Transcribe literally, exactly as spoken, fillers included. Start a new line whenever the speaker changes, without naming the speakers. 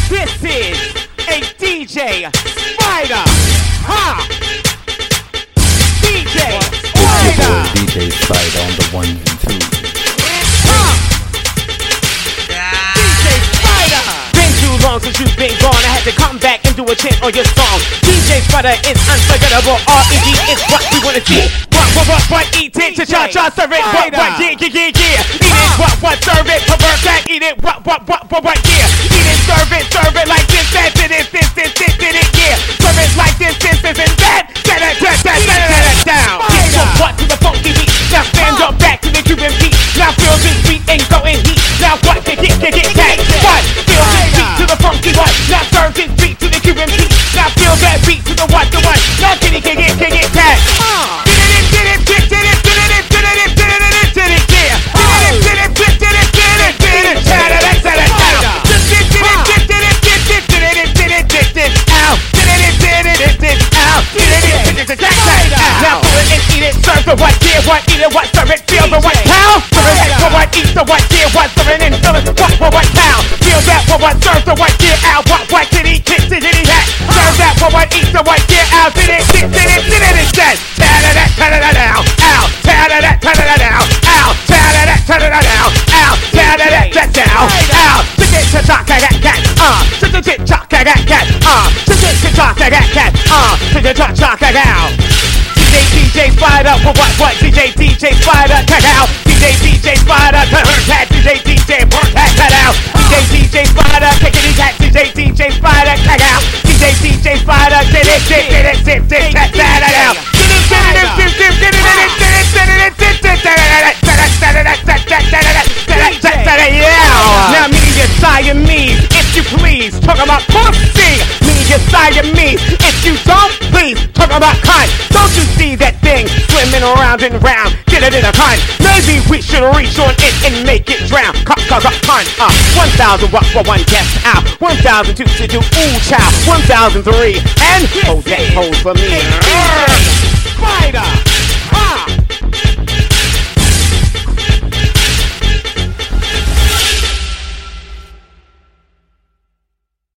This is a D J Spider. Ha! D J Spider.
D J Spider on the ones and twos.
Ha! D J Spider. Been too long since you've been gone. I had to come back and do a chant on your song. D J Spider is unforgettable. R E D is what we wanna see. What, what, what, what, eat it, cha cha, serve it. What, what, yeah, yeah, yeah, yeah. Eat it, what, what, serve it. Pervert that, eat it, what, what, what, what, what, yeah. Eat it, serve it, serve it like this, that, this, this, this, this, this, this, yeah. Serve it like this, this, this, and that. That, that, that, that, that, that, down. Get your butt to the funky beat. Now stand up back to the Cuban beat. Now feel this beat and go and heat. Now what, get, get, get, get, that. What? Feel this beat to the funky what? Now serve this beat to the Cuban beat. Now feel that beat to the what, the what? Now get it, get it, get it, that. Now pull it and eat it, serve the what, yeah, what, eat it, what, serve it, feel the what, cow. Serve it, for what, eat the what, yeah, what, serve it, and feel it, what, what, what, cow. Feel that, for what, serve the what, yeah, ow, what, what, kitty, kick, kitty, hat. Serve that, for what, eat the what, yeah, ow, did it, did it, did it, did it, it's that. Tada that, tada that, ow, ow, tada that, tada that, ow, ow, tada that, tada that, ow, ow, tada that, that, down, ow, tick it, cha cha, cat, cat, uh, tick it, tick, cha, cat, cat, uh, tick it, tick, cha, cat, cat, uh, tick it, cha, cha, cat, ow. D J D J Spider, for what, what, D J D J Spider, cut out. D J D J Spider, cut her cat, D J D J, burn cat, cut out. D J D J Spider, kick it, cat, D J D J Spider, cut out. D J D J Spider, did it, did it, did it, did it, cat, cat, out. Did it, did it, did it, did it, did it, did it, did it, yeah. Now me your Siamese, if you please, talk about pussy. Me your Siamese, if you don't please, talk about cunt. Don't you see that thing swimming around and round? Get it in a cunt. Maybe we should reach on it and make it drown. Cunt, cunt, cunt, uh. One thousand what for one guest out. One thousand two to do ooh child. One thousand three and hold that hold for me. Spider.